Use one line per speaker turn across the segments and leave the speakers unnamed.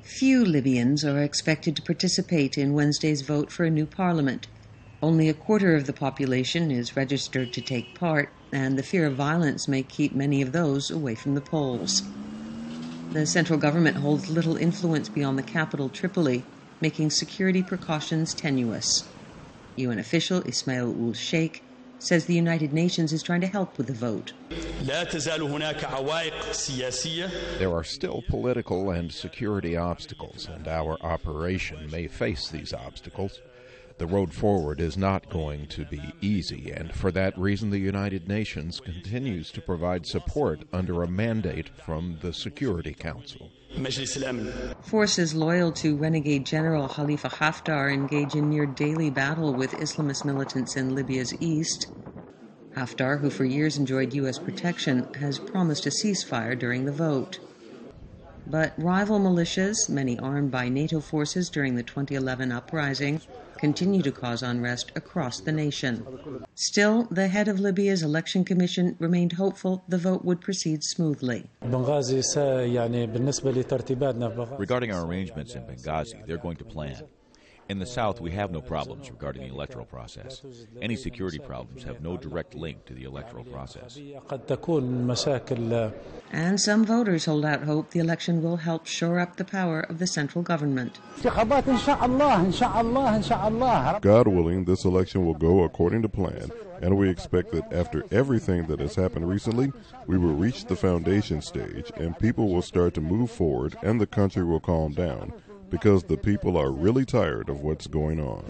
Few Libyans are expected to participate in Wednesday's vote for a new parliament. Only a quarter of the population is registered to take part, and the fear of violence may keep many of those away from the polls. The central government holds little influence beyond the capital, Tripoli, making security precautions tenuous. UN official Ismail Ul Sheikh says the United Nations is trying to help with the vote.
There are still political and security obstacles, and our operation may face these obstacles. The road forward is not going to be easy, and for that reason the United Nations continues to provide support under a mandate from the Security Council.
Forces loyal to renegade General Khalifa Haftar engage in near-daily battle with Islamist militants in Libya's east. Haftar, who for years enjoyed U.S. protection, has promised a ceasefire during the vote. But rival militias, many armed by NATO forces during the 2011 uprising, continue to cause unrest across the nation. Still, the head of Libya's election commission remained hopeful the vote would proceed smoothly.
Regarding our arrangements in Benghazi, they're going to plan. In the south, we have no problems regarding the electoral process. Any security problems have no direct link to the electoral process.
And some voters hold out hope the election will help shore up the power of the central government.
God willing, this election will go according to plan, and we expect that after everything that has happened recently, we will reach the foundation stage, and people will start to move forward, and the country will calm down, because the people are really tired of what's going on.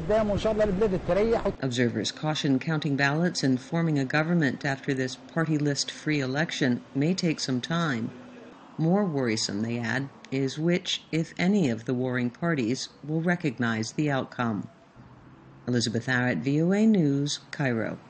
Observers caution counting ballots and forming a government after this party list-free election may take some time. More worrisome, they add, is which, if any, of the warring parties will recognize the outcome. Elizabeth Arrett, VOA News, Cairo.